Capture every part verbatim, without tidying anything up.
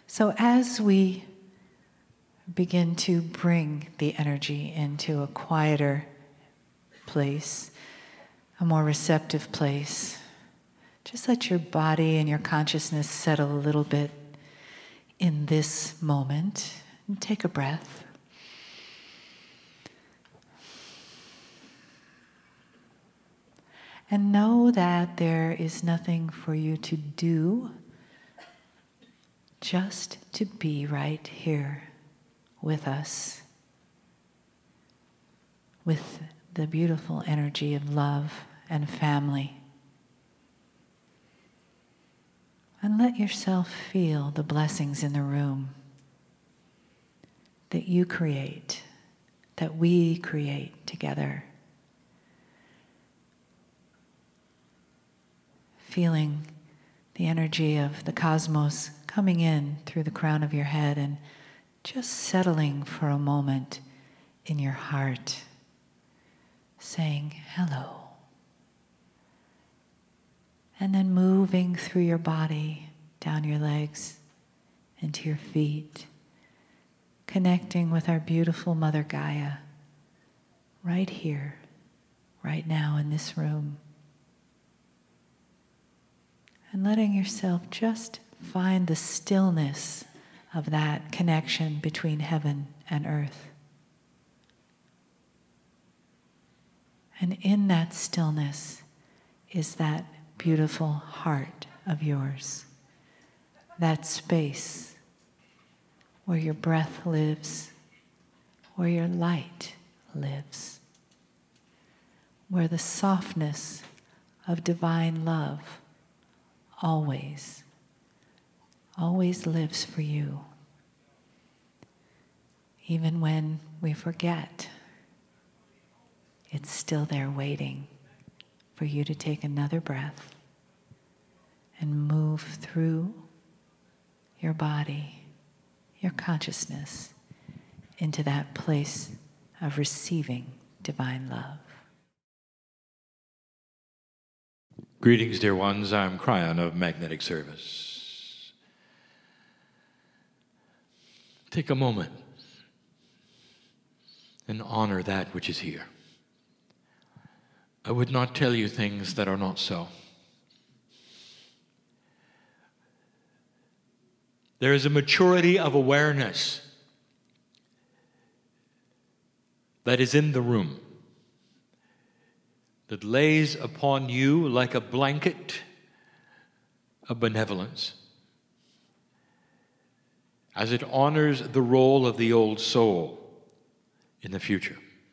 So as we begin to bring the energy into a quieter place, a more receptive place, just let your body and your consciousness settle a little bit in this moment. And take a breath. And know that there is nothing for you to do, just to be right here with us, with the beautiful energy of love and family. And let yourself feel the blessings in the room that you create, that we create together. Feeling the energy of the cosmos coming in through the crown of your head and just settling for a moment in your heart, saying hello. And then moving through your body, down your legs, into your feet, connecting with our beautiful Mother Gaia, right here, right now in this room. And letting yourself just find the stillness of that connection between heaven and earth. And in that stillness is that beautiful heart of yours, that space where your breath lives, where your light lives, where the softness of divine love always, always lives for you. Even when we forget, it's still there waiting for you to take another breath and move through your body, your consciousness, into that place of receiving divine love. Greetings, dear ones. I'm Cryon of Magnetic Service. Take a moment and honor that which is here. I would not tell you things that are not so. There is a maturity of awareness that is in the room, that lays upon you like a blanket of benevolence, as it honors the role of the old soul in the future.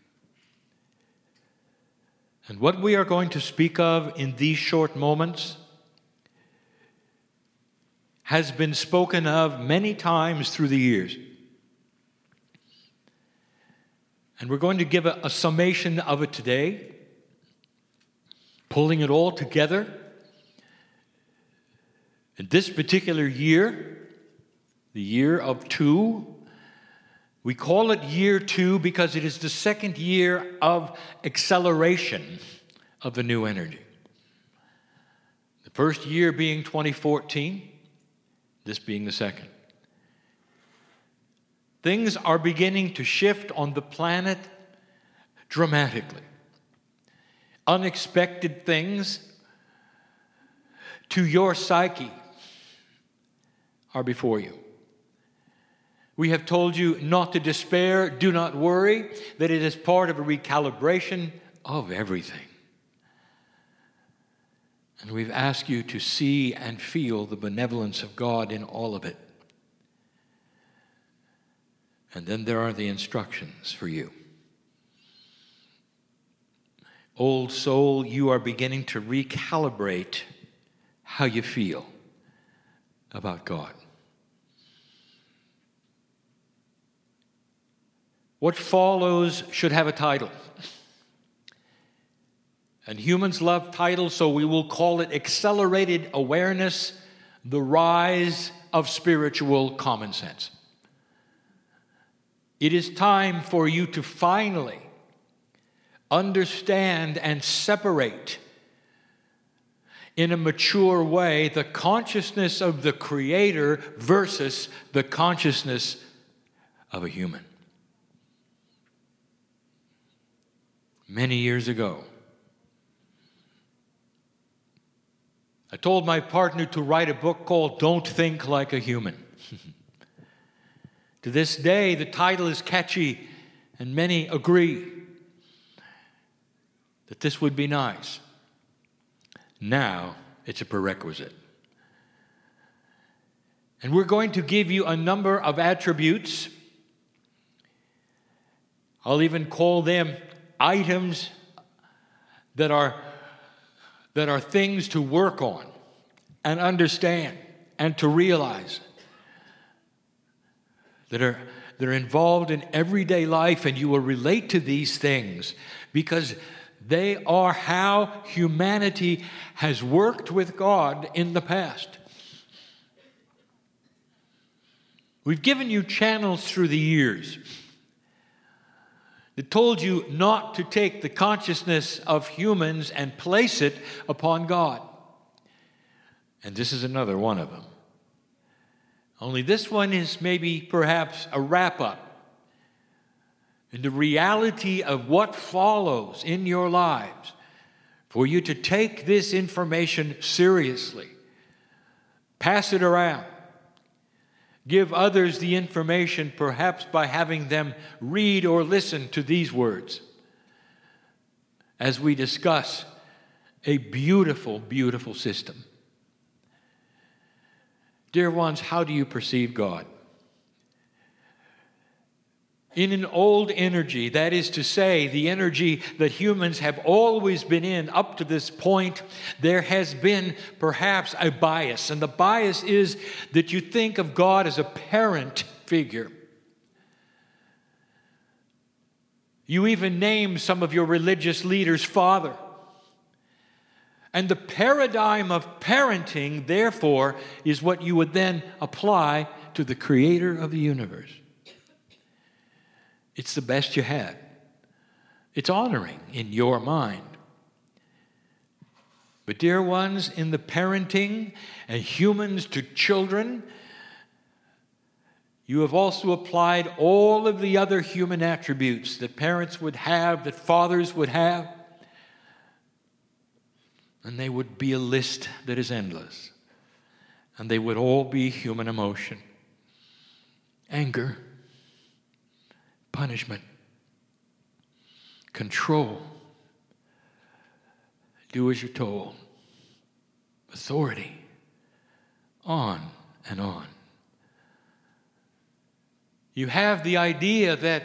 And what we are going to speak of in these short moments has been spoken of many times through the years. And we're going to give a, a summation of it today, pulling it all together. In this particular year, the year of two, we call it year two because it is the second year of acceleration of the new energy. The first year being twenty fourteen, this being the second. Things are beginning to shift on the planet dramatically. Unexpected things to your psyche are before you. We have told you not to despair, do not worry, that it is part of a recalibration of everything. And we've asked you to see and feel the benevolence of God in all of it. And then there are the instructions for you. Old soul, you are beginning to recalibrate how you feel about God. What follows should have a title. And humans love titles, so we will call it Accelerated Awareness, the Rise of Spiritual Common Sense. It is time for you to finally understand and separate in a mature way the consciousness of the Creator versus the consciousness of a human. Many years ago, I told my partner to write a book called Don't Think Like a Human. To this day, the title is catchy, and many agree that this would be nice. Now, it's a prerequisite. And we're going to give you a number of attributes. I'll even call them items that are, that are things to work on and understand and to realize that are, that are involved in everyday life, and you will relate to these things because they are how humanity has worked with God in the past. We've given you channels through the years that told you not to take the consciousness of humans and place it upon God. And this is another one of them. Only this one is maybe perhaps a wrap-up in the reality of what follows in your lives for you to take this information seriously. Pass it around. Give others the information, perhaps by having them read or listen to these words as we discuss a beautiful, beautiful system. Dear ones, how do you perceive God? In an old energy, that is to say, the energy that humans have always been in up to this point, there has been perhaps a bias. And the bias is that you think of God as a parent figure. You even name some of your religious leaders Father. And the paradigm of parenting, therefore, is what you would then apply to the Creator of the universe. It's the best you had. It's honoring in your mind. But dear ones, in the parenting and humans to children, you have also applied all of the other human attributes that parents would have, that fathers would have. And they would be a list that is endless. And they would all be human emotion. Anger. Punishment. Control. Do as you're told. Authority. On and on. You have the idea that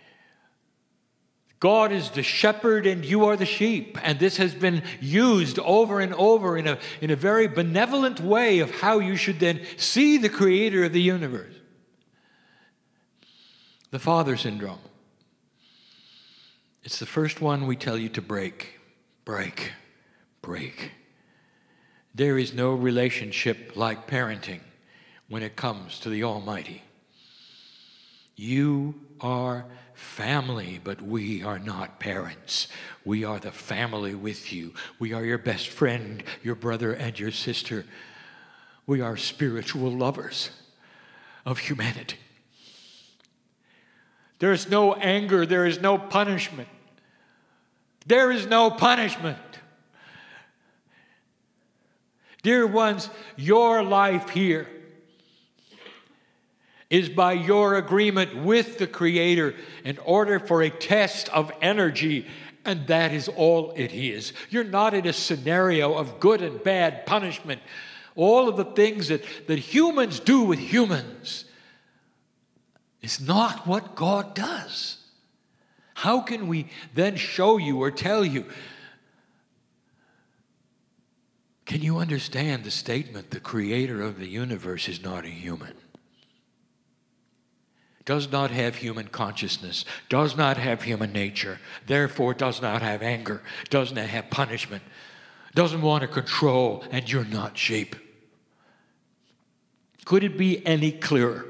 God is the shepherd and you are the sheep. And this has been used over and over in a, in a very benevolent way of how you should then see the Creator of the universe. The father syndrome. It's the first one we tell you to break. Break. Break. There is no relationship like parenting when it comes to the Almighty. You are family, but we are not parents. We are the family with you. We are your best friend, your brother, and your sister. We are spiritual lovers of humanity. There is no anger. There is no punishment. There is no punishment. Dear ones, your life here is by your agreement with the Creator in order for a test of energy, and that is all it is. You're not in a scenario of good and bad punishment. All of the things that, that humans do with humans is not what God does. How can we then show you or tell you? Can you understand the statement, the Creator of the universe is not a human? Does not have human consciousness, does not have human nature, therefore does not have anger, does not have punishment, doesn't want to control, and you're not sheep. Could it be any clearer?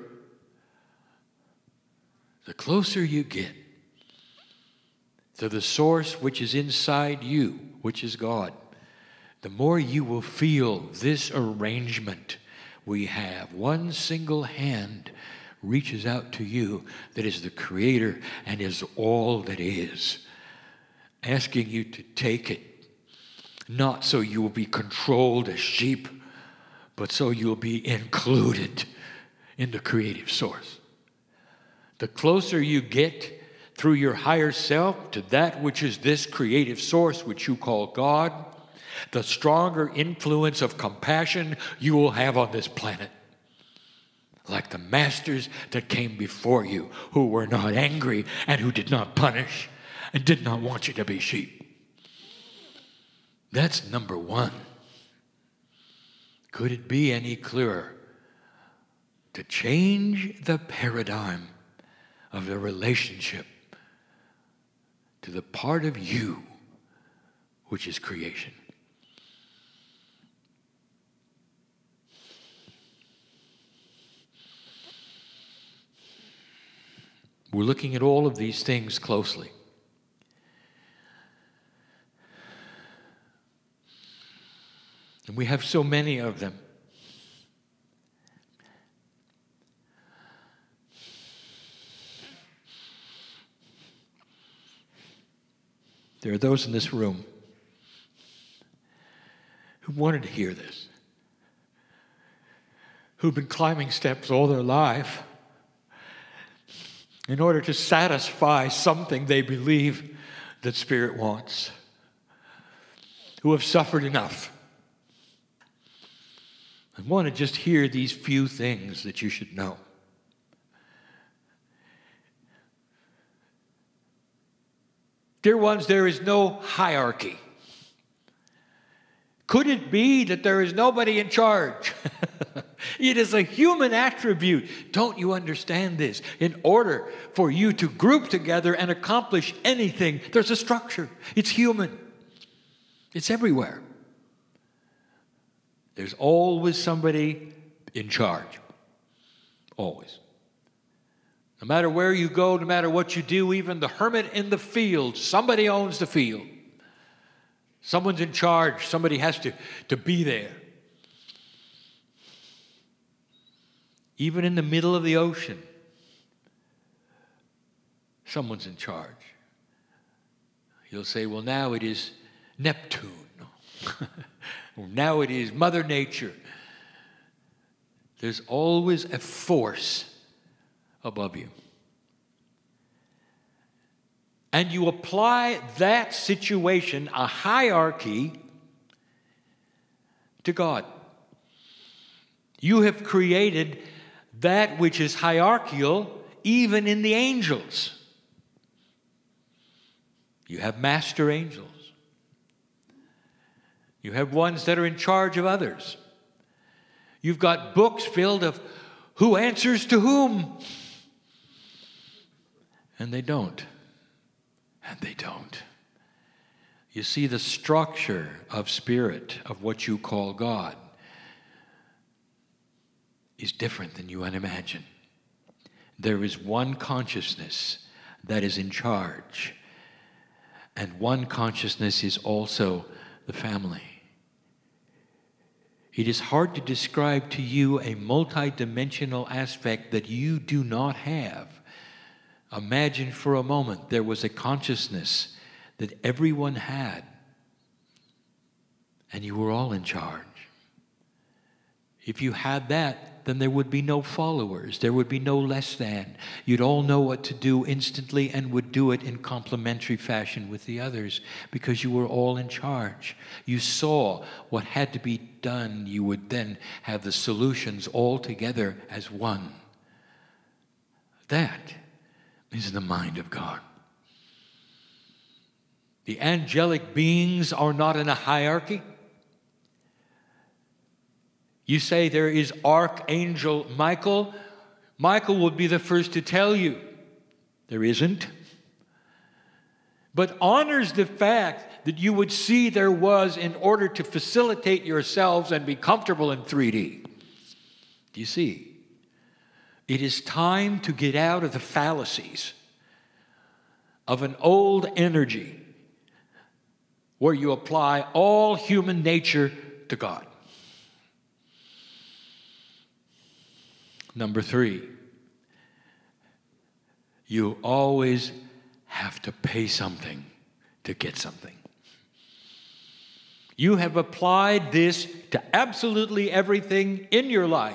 The closer you get to the source which is inside you, which is God, the more you will feel this arrangement we have. One single hand reaches out to you that is the Creator and is all that is, asking you to take it, not so you will be controlled as sheep, but so you'll be included in the creative source. The closer you get through your higher self to that which is this creative source, which you call God, the stronger influence of compassion you will have on this planet. Like the masters that came before you, who were not angry and who did not punish and did not want you to be sheep. That's number one. Could it be any clearer? To change the paradigm of the relationship to the part of you which is creation. We're looking at all of these things closely. And we have so many of them. There are those in this room who wanted to hear this, who've been climbing steps all their life in order to satisfy something they believe that Spirit wants, who have suffered enough and want to just hear these few things that you should know. Dear ones, there is no hierarchy. Could it be that there is nobody in charge? It is a human attribute. Don't you understand this? In order for you to group together and accomplish anything, there's a structure. It's human. It's everywhere. There's always somebody in charge. Always. No matter where you go, no matter what you do, even the hermit in the field, somebody owns the field. Someone's in charge. Somebody has to, to be there. Even in the middle of the ocean, someone's in charge. You'll say, well, now it is Neptune. Or now it is Mother Nature. There's always a force above you. And you apply that situation, a hierarchy, to God. You have created that which is hierarchical even in the angels. You have master angels. You have ones that are in charge of others. You've got books filled of who answers to whom. And they don't. And they don't. You see, the structure of spirit, of what you call God, is different than you imagine. There is one consciousness that is in charge, and one consciousness is also the family. It is hard to describe to you a multidimensional aspect that you do not have. Imagine for a moment there was a consciousness that everyone had, and you were all in charge. If you had that, then there would be no followers. There would be no less than. You'd all know what to do instantly and would do it in complementary fashion with the others because you were all in charge. You saw what had to be done. You would then have the solutions all together as one. That is the mind of God. The angelic beings are not in a hierarchy. You say there is Archangel Michael. Michael would be the first to tell you there isn't. But honors the fact that you would see there was in order to facilitate yourselves and be comfortable in three D. Do you see? It is time to get out of the fallacies of an old energy where you apply all human nature to God. Number three, you always have to pay something to get something. You have applied this to absolutely everything in your life.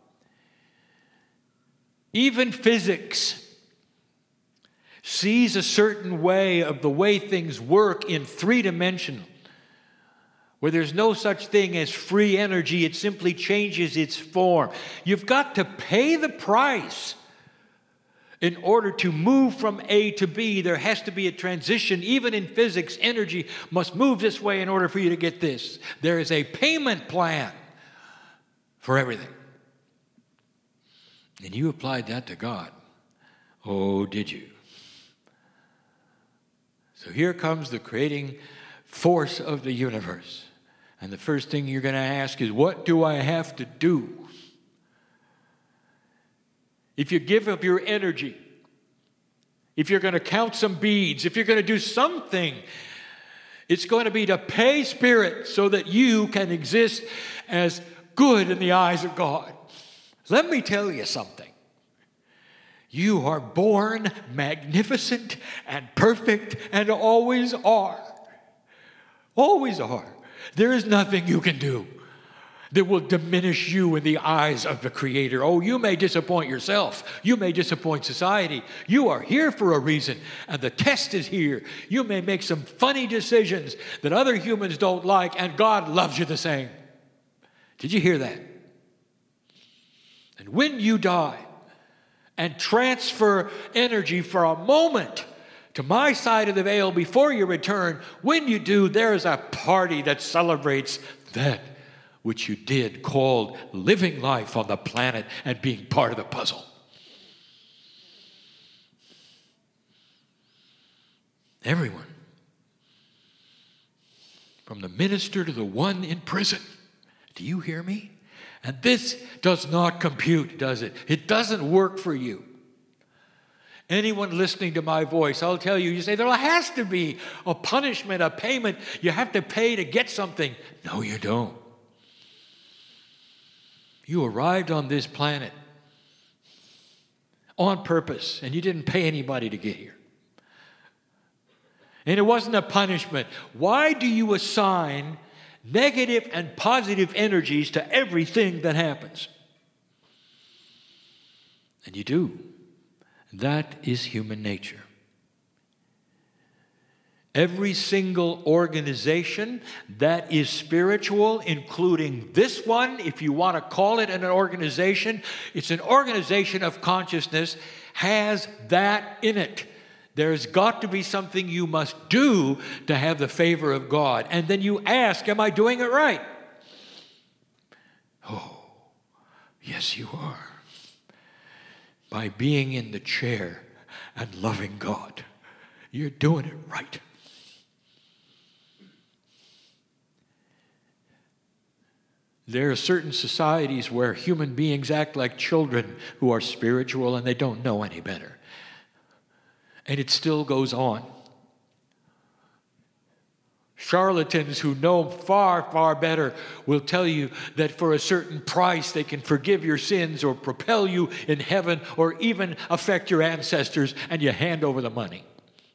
Even physics sees a certain way of the way things work in three-dimensional, where there's no such thing as free energy. It simply changes its form. You've got to pay the price in order to move from A to B. There has to be a transition. Even in physics, energy must move this way in order for you to get this. There is a payment plan for everything. And you applied that to God. Oh, did you? So here comes the creating force of the universe. And the first thing you're going to ask is, what do I have to do? If you give up your energy, if you're going to count some beads, if you're going to do something, it's going to be to pay spirit so that you can exist as good in the eyes of God. Let me tell you something. You are born magnificent and perfect and always are. Always are. There is nothing you can do that will diminish you in the eyes of the Creator. Oh, you may disappoint yourself. You may disappoint society. You are here for a reason, and the test is here. You may make some funny decisions that other humans don't like, and God loves you the same. Did you hear that? And when you die and transfer energy for a moment to my side of the veil before you return, when you do, there is a party that celebrates that which you did, called living life on the planet and being part of the puzzle. Everyone, from the minister to the one in prison. Do you hear me? And this does not compute, does it? It doesn't work for you. Anyone listening to my voice, I'll tell you, you say, there has to be a punishment, a payment. You have to pay to get something. No, you don't. You arrived on this planet on purpose, and you didn't pay anybody to get here. And it wasn't a punishment. Why do you assign negative and positive energies to everything that happens? And you do. That is human nature. Every single organization that is spiritual, including this one, if you want to call it an organization, it's an organization of consciousness, has that in it. There's got to be something you must do to have the favor of God. And then you ask, am I doing it right? Oh, yes, you are. By being in the chair and loving God, you're doing it right. There are certain societies where human beings act like children who are spiritual and they don't know any better. And it still goes on. Charlatans who know far, far better will tell you that for a certain price they can forgive your sins or propel you in heaven or even affect your ancestors, and you hand over the money.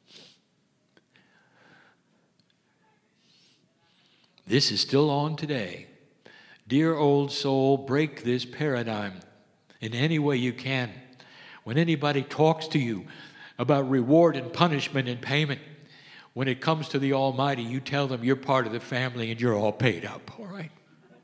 This is still on today. Dear old soul, break this paradigm in any way you can. When anybody talks to you about reward and punishment and payment, when it comes to the Almighty, you tell them you're part of the family and you're all paid up, all right?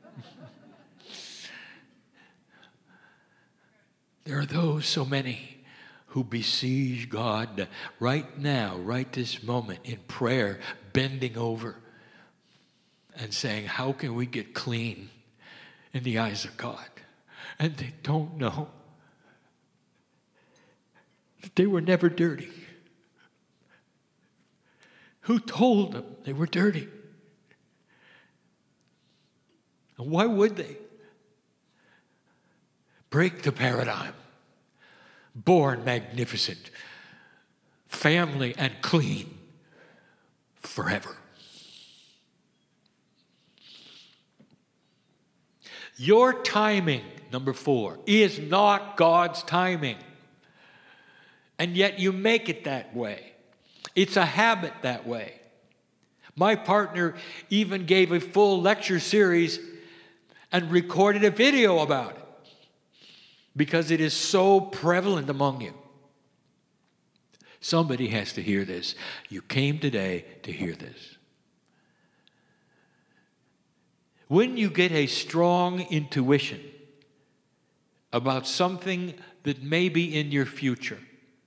There are those, so many, who besiege God right now, right this moment, in prayer, bending over and saying, how can we get clean in the eyes of God? And they don't know that they were never dirty. Who told them they were dirty? And why would they? Break the paradigm. Born magnificent, family and clean forever. Your timing, number four, is not God's timing. And yet you make it that way. It's a habit that way. My partner even gave a full lecture series and recorded a video about it because it is so prevalent among you. Somebody has to hear this. You came today to hear this. When you get a strong intuition about something that may be in your future,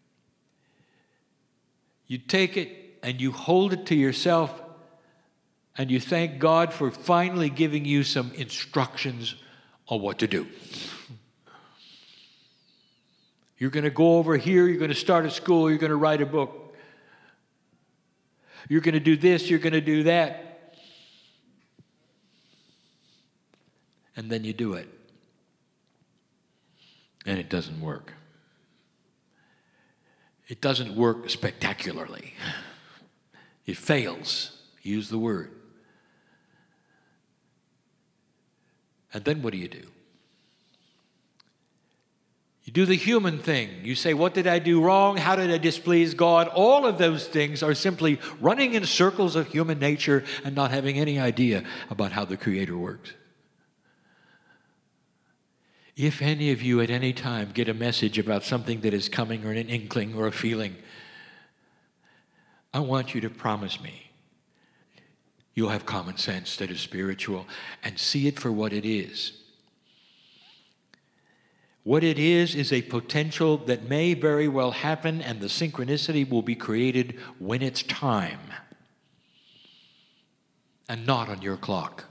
you take it and you hold it to yourself and you thank God for finally giving you some instructions on what to do. You're going to go over here, you're going to start a school, you're going to write a book. You're going to do this, you're going to do that. And then you do it. And it doesn't work. It doesn't work spectacularly. It fails. Use the word. And then what do you do? You do the human thing. You say, what did I do wrong? How did I displease God? All of those things are simply running in circles of human nature and not having any idea about how the Creator works. If any of you at any time get a message about something that is coming or an inkling or a feeling, I want you to promise me you'll have common sense that is spiritual and see it for what it is. What it is is a potential that may very well happen, and the synchronicity will be created when it's time and not on your clock.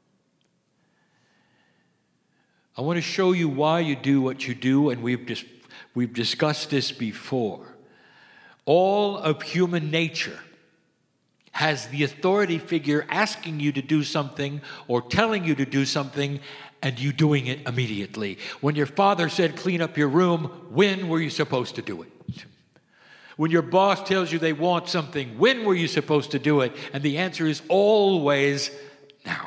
I want to show you why you do what you do, and we've dis- we've discussed this before. All of human nature has the authority figure asking you to do something or telling you to do something, and you doing it immediately. When your father said, clean up your room, when were you supposed to do it? When your boss tells you they want something, when were you supposed to do it? And the answer is always now.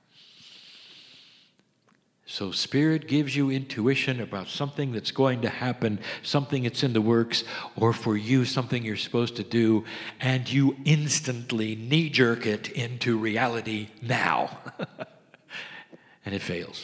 So Spirit gives you intuition about something that's going to happen, something that's in the works, or for you, something you're supposed to do, and you instantly knee-jerk it into reality now. And it fails.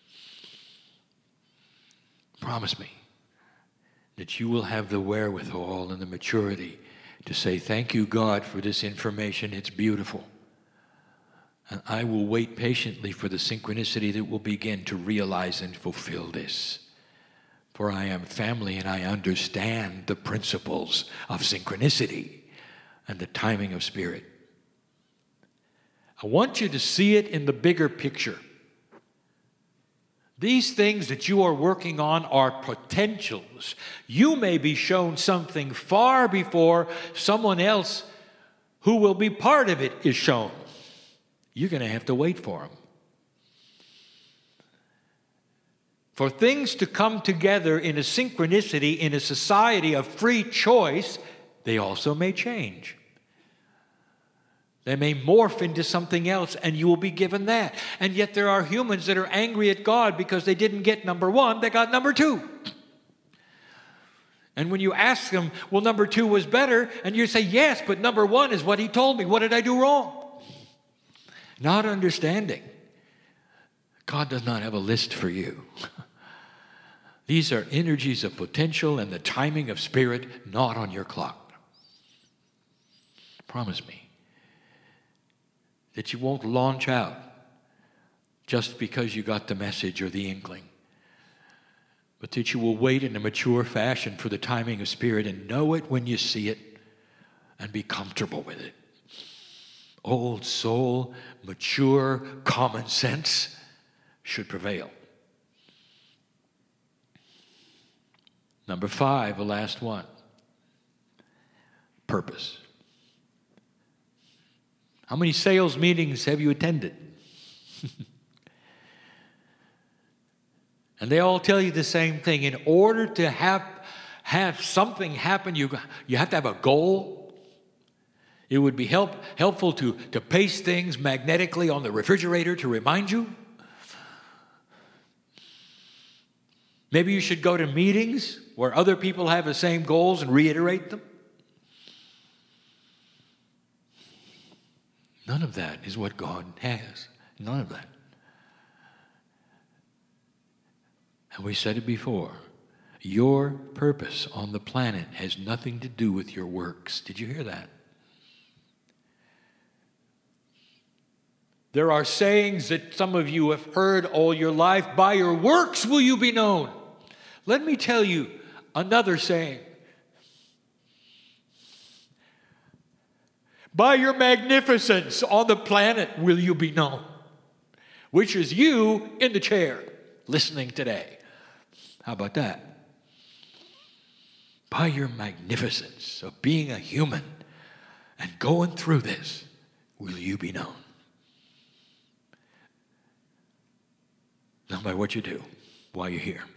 Promise me that you will have the wherewithal and the maturity to say, thank you, God, for this information. It's beautiful. And I will wait patiently for the synchronicity that will begin to realize and fulfill this. For I am family and I understand the principles of synchronicity and the timing of Spirit. I want you to see it in the bigger picture. These things that you are working on are potentials. You may be shown something far before someone else who will be part of it is shown. You're going to have to wait for them. For things to come together in a synchronicity, in a society of free choice, they also may change. They may morph into something else, and you will be given that. And yet there are humans that are angry at God because they didn't get number one, they got number two. And when you ask them, well, number two was better, and you say, yes, but number one is what he told me. What did I do wrong? Not understanding. God does not have a list for you. These are energies of potential and the timing of Spirit, not on your clock. Promise me that you won't launch out just because you got the message or the inkling, but that you will wait in a mature fashion for the timing of Spirit and know it when you see it and be comfortable with it. Old soul, mature, common sense should prevail. Number five, the last one. Purpose. How many sales meetings have you attended? And they all tell you the same thing. In order to have, have something happen, you, you have to have a goal. It would be help, helpful to, to paste things magnetically on the refrigerator to remind you. Maybe you should go to meetings where other people have the same goals and reiterate them. None of that is what God has. None of that. And we said it before. Your purpose on the planet has nothing to do with your works. Did you hear that? There are sayings that some of you have heard all your life. By your works will you be known. Let me tell you another saying. By your magnificence on the planet will you be known. Which is you in the chair listening today. How about that? By your magnificence of being a human and going through this will you be known. Not by what you do while you're here.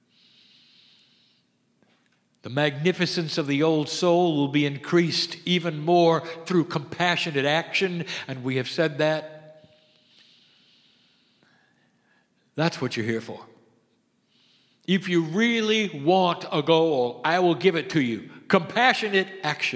The magnificence of the old soul will be increased even more through compassionate action, and we have said that. That's what you're here for. If you really want a goal, I will give it to you. Compassionate action.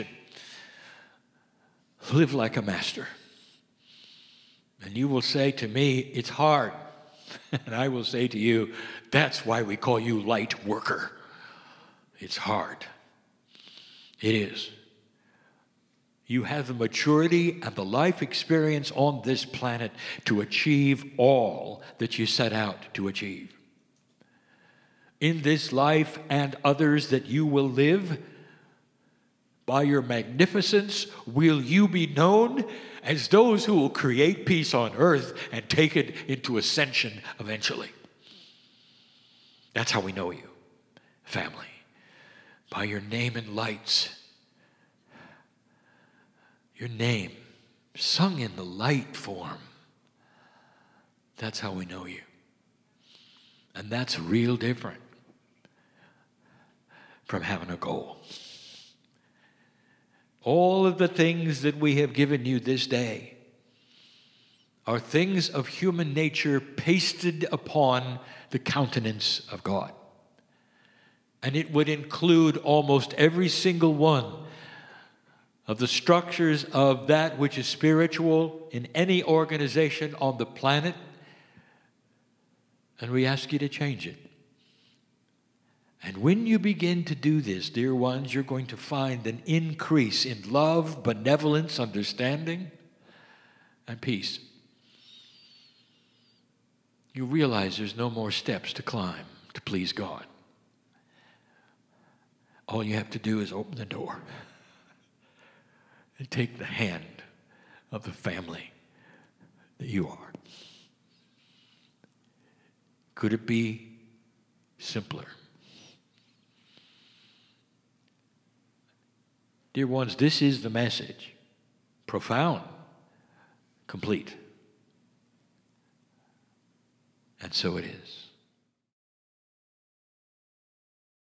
Live like a master. And you will say to me, it's hard. And I will say to you, that's why we call you light worker. It's hard. It is. You have the maturity and the life experience on this planet to achieve all that you set out to achieve. In this life and others that you will live, by your magnificence will you be known as those who will create peace on earth and take it into ascension eventually. That's how we know you, family. By your name in lights. Your name sung in the light form. That's how we know you. And that's real different from having a goal. All of the things that we have given you this day are things of human nature pasted upon the countenance of God. And it would include almost every single one of the structures of that which is spiritual in any organization on the planet. And we ask you to change it. And when you begin to do this, dear ones, you're going to find an increase in love, benevolence, understanding, and peace. You realize there's no more steps to climb to please God. All you have to do is open the door and take the hand of the family that you are. Could it be simpler? Dear ones, this is the message. Profound, complete. And so it is.